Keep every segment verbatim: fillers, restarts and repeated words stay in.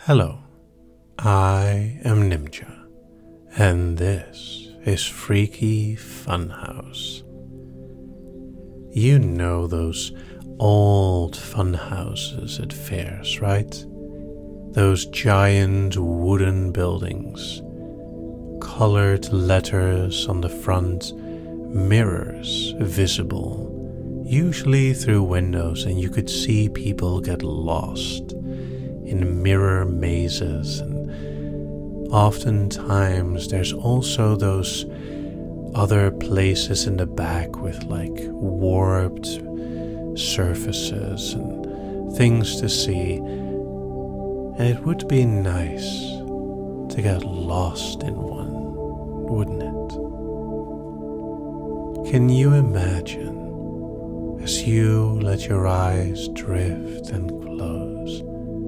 Hello, I am Nimja, and this is Freaky Funhouse. You know those old funhouses at fairs, right? Those giant wooden buildings, colored letters on the front, mirrors visible, usually through windows, and you could see people get lost in mirror mazes, and oftentimes there's also those other places in the back with like warped surfaces and things to see, and it would be nice to get lost in one, wouldn't it? Can you imagine as you let your eyes drift and close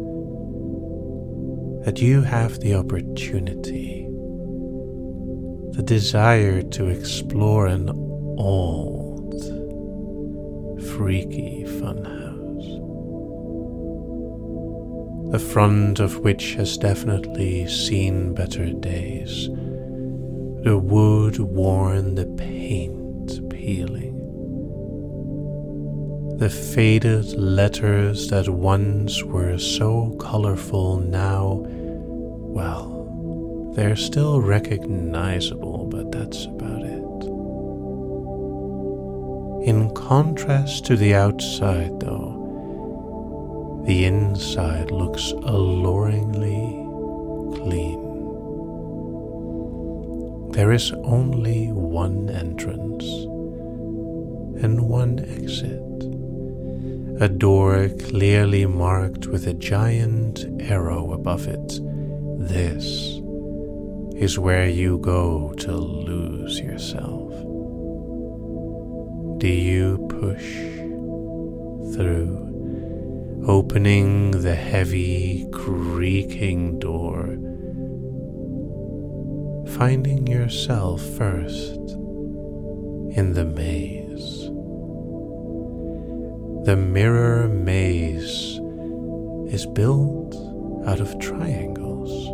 that you have the opportunity, the desire to explore an old, freaky funhouse, the front of which has definitely seen better days, the wood worn, the paint peeling, the faded letters that once were so colorful now, well, they're still recognizable, but that's about it. In contrast to the outside, though, the inside looks alluringly clean. There is only one entrance and one exit. A door clearly marked with a giant arrow above it. This is where you go to lose yourself. Do you push through, opening the heavy, creaking door, finding yourself first in the maze? The mirror maze is built out of triangles.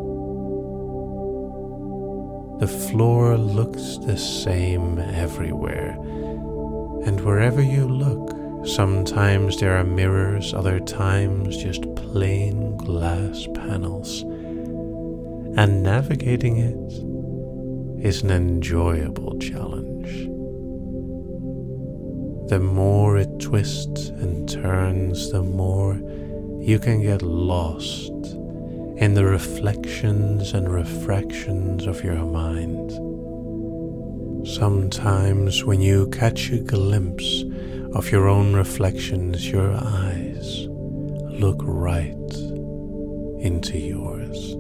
The floor looks the same everywhere, and wherever you look, sometimes there are mirrors, other times just plain glass panels, and navigating it is an enjoyable challenge. The more it twists and turns, the more you can get lost in the reflections and refractions of your mind. Sometimes when you catch a glimpse of your own reflections, your eyes look right into yours.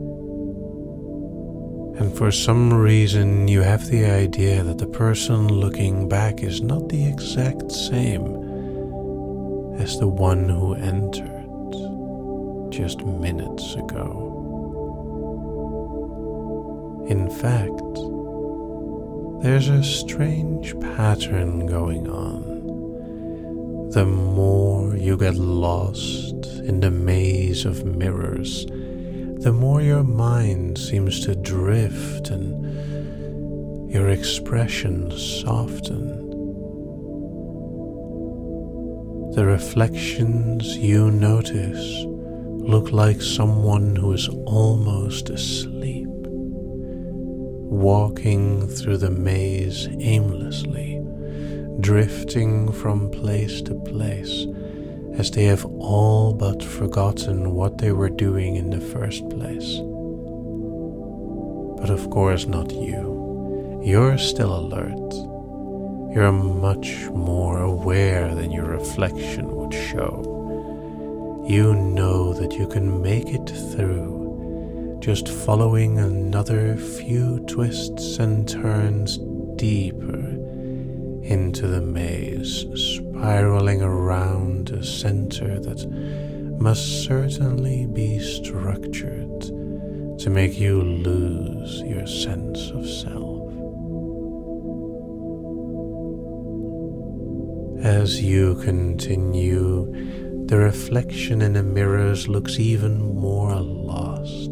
And for some reason you have the idea that the person looking back is not the exact same as the one who entered just minutes ago. In fact, there's a strange pattern going on. The more you get lost in the maze of mirrors, the more your mind seems to drift and your expressions soften. The reflections you notice look like someone who is almost asleep, walking through the maze aimlessly, drifting from place to place, as they have all but forgotten what they were doing in the first place. But of course not you. You're still alert. You're much more aware than your reflection would show. You know that you can make it through, just following another few twists and turns deeper into the maze, spiraling around a center that must certainly be structured to make you lose your sense of self. As you continue the reflection in the mirrors looks even more lost.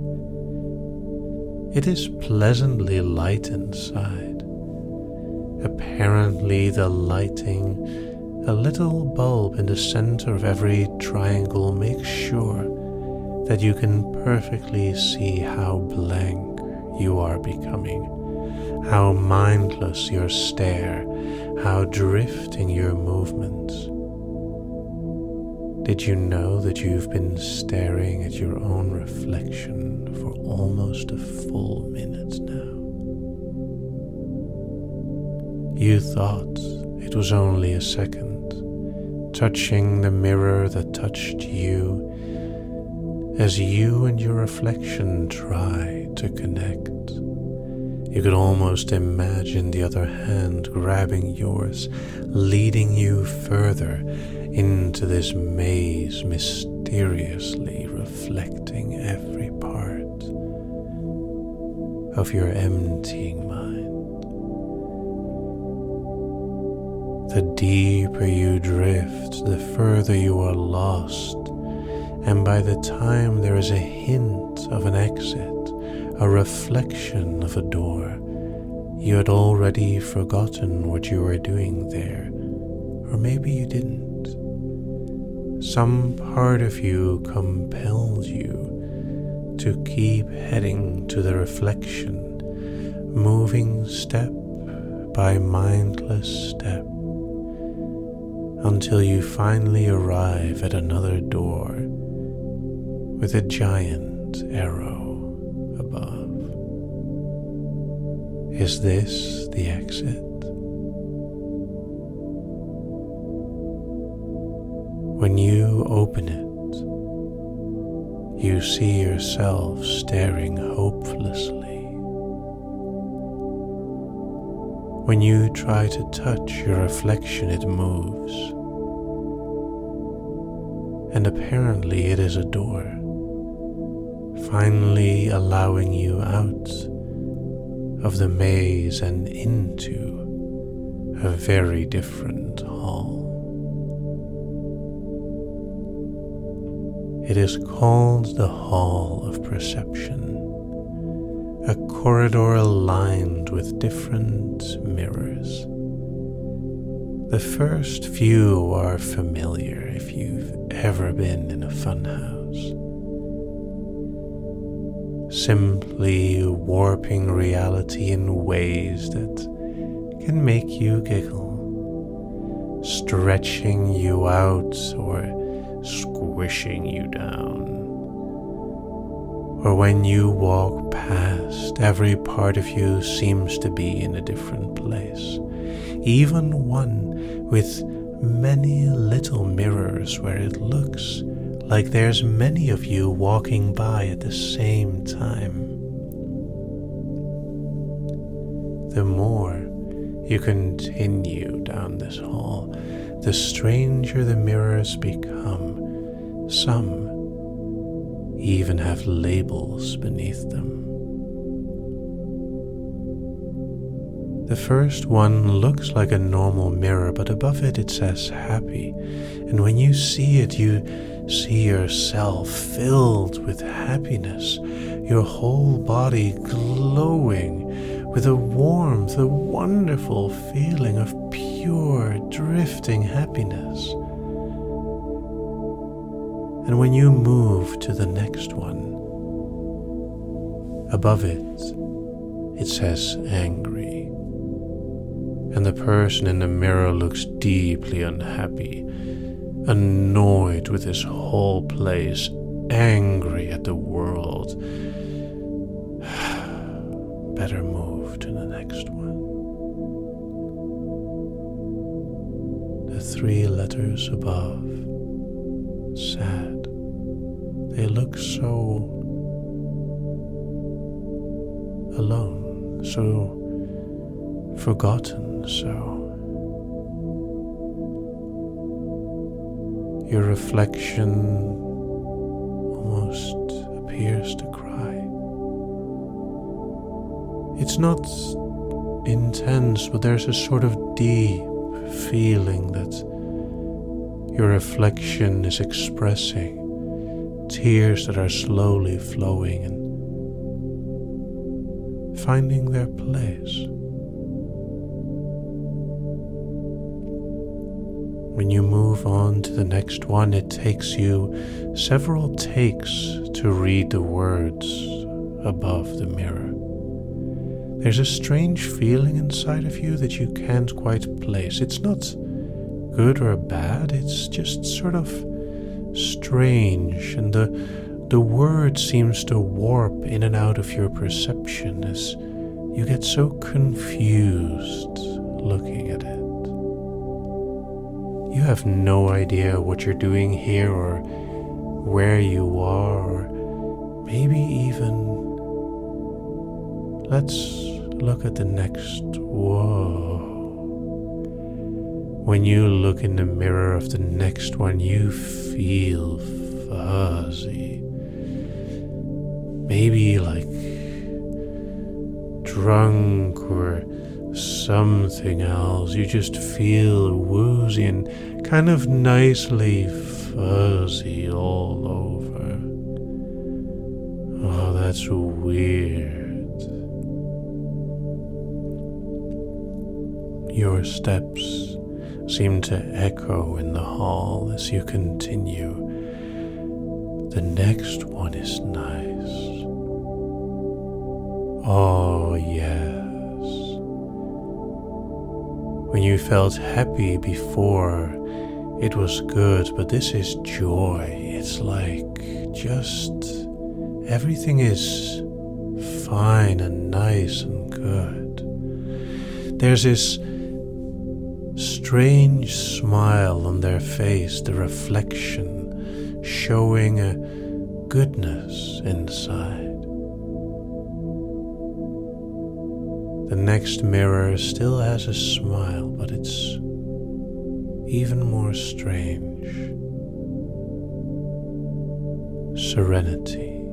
It is pleasantly light inside. Apparently the lighting, a little bulb in the center of every triangle, makes sure that you can perfectly see how blank you are becoming, how mindless your stare, how drifting your movements. Did you know that you've been staring at your own reflection for almost a full minute now? You thought it was only a second, touching the mirror that touched you, as you and your reflection try to connect. You could almost imagine the other hand grabbing yours, leading you further into this maze, mysteriously reflecting every part of your emptying mind. The deeper you drift, the further you are lost, and by the time there is a hint of an exit, a reflection of a door, you had already forgotten what you were doing there, or maybe you didn't. Some part of you compelled you to keep heading to the reflection, moving step by mindless step, until you finally arrive at another door with a giant arrow above. Is this the exit? When you open it, you see yourself staring hopelessly. When you try to touch your reflection, it moves. And apparently it is a door, finally allowing you out of the maze and into a very different hall. It is called the Hall of Perception, a corridor lined with different mirrors. The first few are familiar if you've ever been in a funhouse. Simply warping reality in ways that can make you giggle, stretching you out or squishing you down. Or when you walk past, every part of you seems to be in a different place, even one with many little mirrors where it looks like there's many of you walking by at the same time. The more you continue down this hall, the stranger the mirrors become. Some even have labels beneath them. The first one looks like a normal mirror, but above it it says happy. And when you see it, you see yourself filled with happiness, your whole body glowing with a warmth, a wonderful feeling of pure, drifting happiness. And when you move to the next one, above it, it says angry. And the person in the mirror looks deeply unhappy, annoyed with this whole place, angry at the world. Better move to the next one. The three letters above, sad. They look so alone, so forgotten, so. Your reflection almost appears to cry. It's not intense, but there's a sort of deep feeling that Your reflection is expressing tears that are slowly flowing and finding their place. When you move on to the next one, it takes you several takes to read the words above the mirror. There's a strange feeling inside of you that you can't quite place. It's not good or bad, it's just sort of strange, and the, the word seems to warp in and out of your perception as you get so confused looking at it. You have no idea what you're doing here or where you are, or maybe even... Let's look at the next. Whoa. When you look in the mirror of the next one, you feel fuzzy. Maybe like drunk or something else. You just feel woozy and kind of nicely fuzzy all over. Oh, that's weird. Your steps seem to echo in the hall as you continue. The next one is nice. Oh, yes. When you felt happy before, it was good, but this is joy. It's like just everything is fine and nice and good. There's this strange smile on their face, the reflection showing a goodness inside. The next mirror still has a smile, but it's even more strange. Serenity.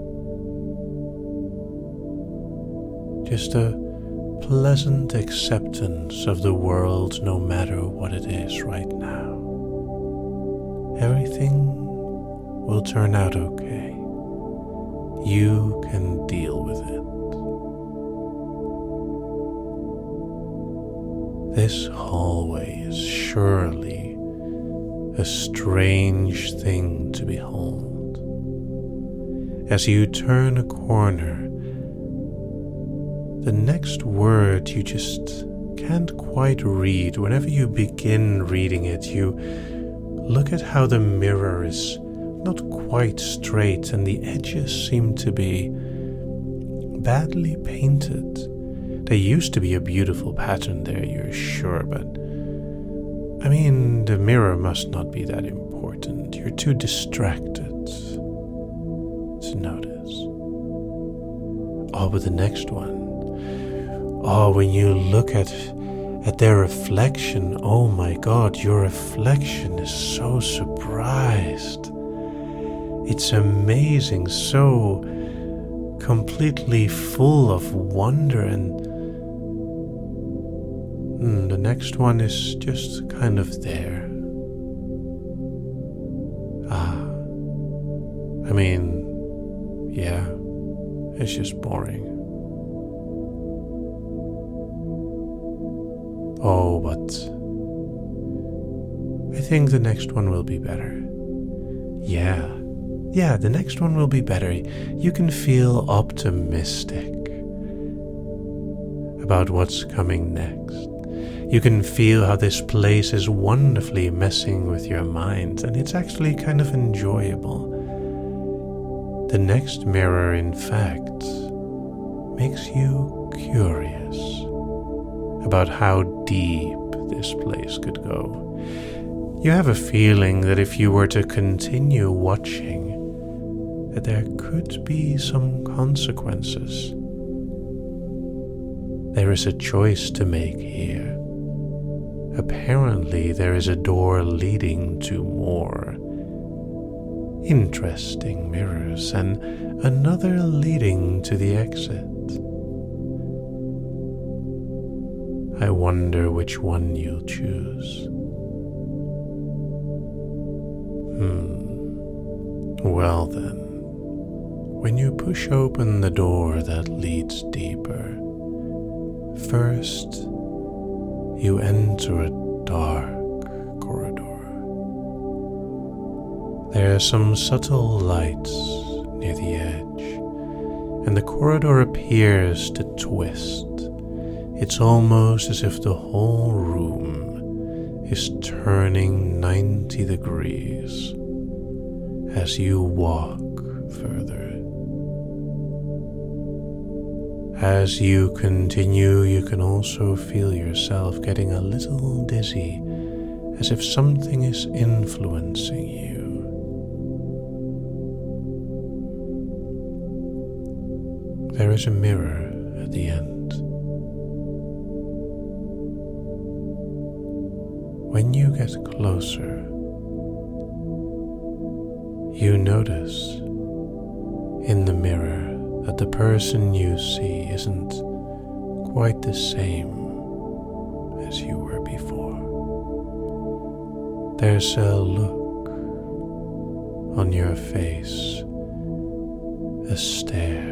Just a pleasant acceptance of the world no matter what it is right now. Everything will turn out okay. You can deal with it. This hallway is surely a strange thing to behold. As you turn a corner, the next word you just can't quite read. Whenever you begin reading it, you look at how the mirror is not quite straight and the edges seem to be badly painted. There used to be a beautiful pattern there, you're sure, but I mean, the mirror must not be that important. You're too distracted to notice. Oh, but the next one. Oh, when you look at at their reflection, oh my God, your reflection is so surprised. It's amazing, so completely full of wonder, and mm, the next one is just kind of there. Ah, I mean, yeah, it's just boring. Oh, but I think the next one will be better. Yeah, yeah, the next one will be better. You can feel optimistic about what's coming next. You can feel how this place is wonderfully messing with your mind, and it's actually kind of enjoyable. The next mirror, in fact, makes you curious about how deep this place could go. You have a feeling that if you were to continue watching, that there could be some consequences. There is a choice to make here. Apparently, there is a door leading to more interesting mirrors and another leading to the exit. I wonder which one you'll choose. Hmm. Well then, when you push open the door that leads deeper, first you enter a dark corridor. There are some subtle lights near the edge, and the corridor appears to twist. It's almost as if the whole room is turning ninety degrees as you walk further. As you continue, you can also feel yourself getting a little dizzy, as if something is influencing you. There is a mirror at the end. When you get closer, you notice in the mirror that the person you see isn't quite the same as you were before. There's a look on your face, a stare.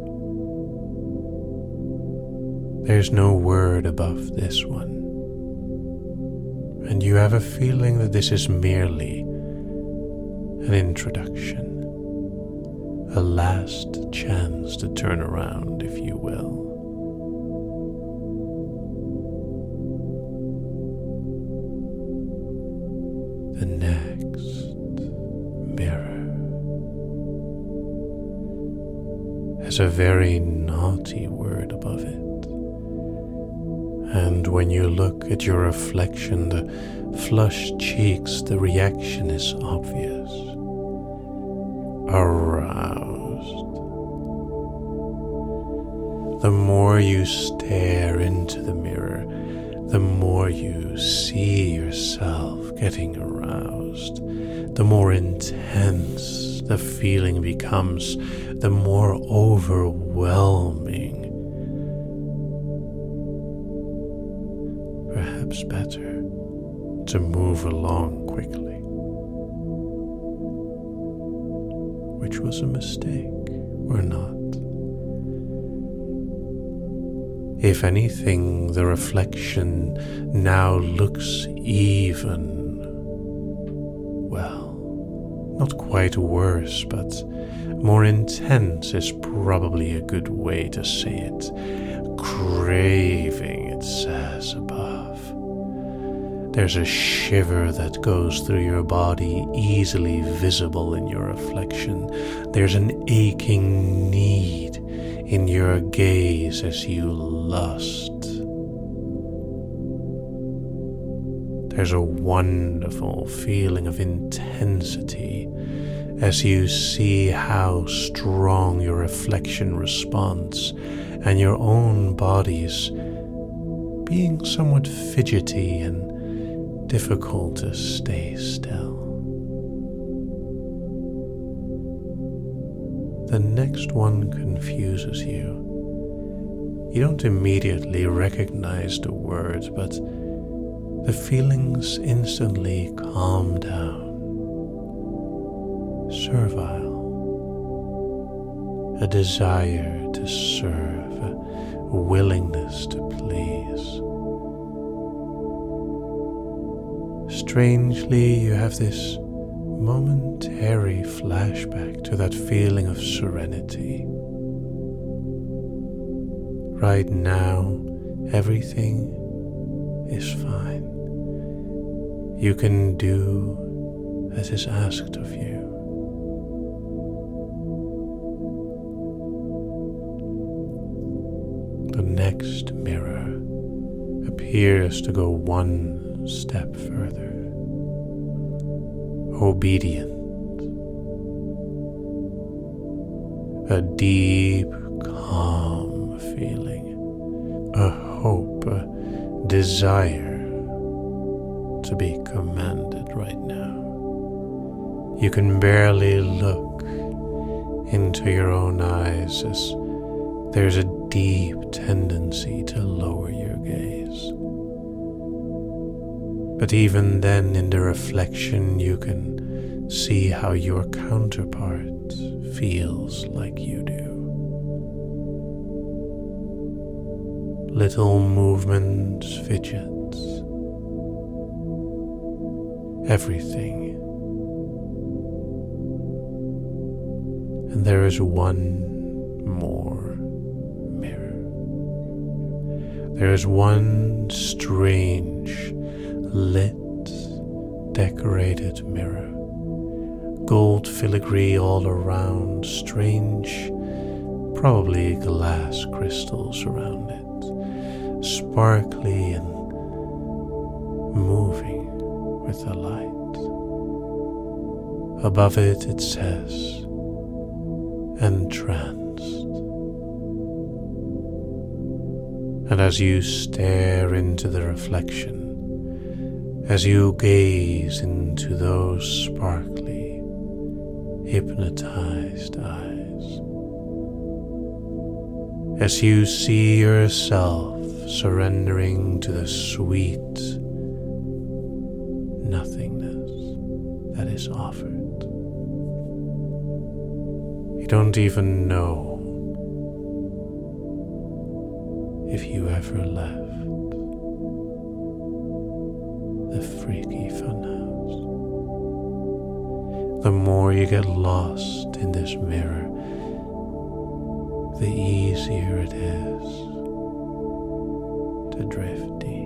There's no word above this one, and you have a feeling that this is merely an introduction. A last chance to turn around, if you will. The next mirror has a very naughty word above it. And when you look at your reflection, the flushed cheeks, the reaction is obvious. Aroused. The more you stare into the mirror, the more you see yourself getting aroused. The more intense the feeling becomes, the more overwhelming. Perhaps better to move along quickly. Which was a mistake, or not. If anything, the reflection now looks even, well, not quite worse, but more intense is probably a good way to say it. Craving, it says above. There's a shiver that goes through your body, easily visible in your reflection. There's an aching need in your gaze as you lust. There's a wonderful feeling of intensity as you see how strong your reflection responds, and your own body's being somewhat fidgety and difficult to stay still. The next one confuses you. You don't immediately recognize the words, but the feelings instantly calm down. Servile. A desire to serve, a willingness to please. Strangely, you have this momentary flashback to that feeling of serenity. Right now, everything is fine. You can do as is asked of you. The next mirror appears to go one step further. Obedient. A deep, calm feeling. A hope, a desire to be commanded right now. You can barely look into your own eyes as there's a deep tendency to lower your gaze. But even then, in the reflection, you can See how your counterpart feels like you do. Little movements, fidgets, everything. And there is one more mirror. There is one strange, lit, decorated mirror. Gold filigree all around, strange, probably glass crystals around it, sparkly and moving with the light. Above it it says, entranced. And as you stare into the reflection, as you gaze into those sparkly, hypnotized eyes, as you see yourself surrendering to the sweet nothingness that is offered, you don't even know if you ever left the freaky funhouse. The more you get lost in this mirror, the easier it is to drift deep.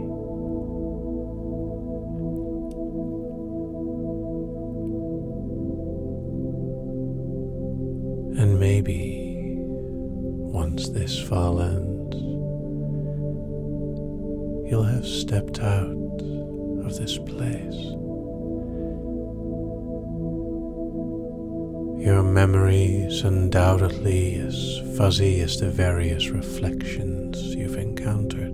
And maybe once this fall ends, you'll have stepped out of this place. Your memories undoubtedly as fuzzy as the various reflections you've encountered.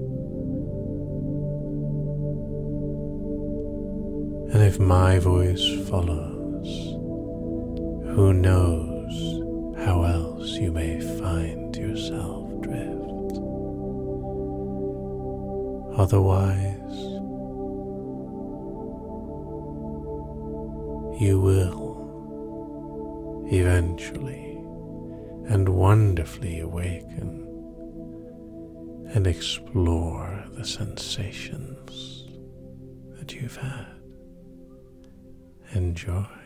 And if my voice follows, who knows how else you may find yourself drift. Otherwise, you will eventually and wonderfully awaken and explore the sensations that you've had. Enjoy.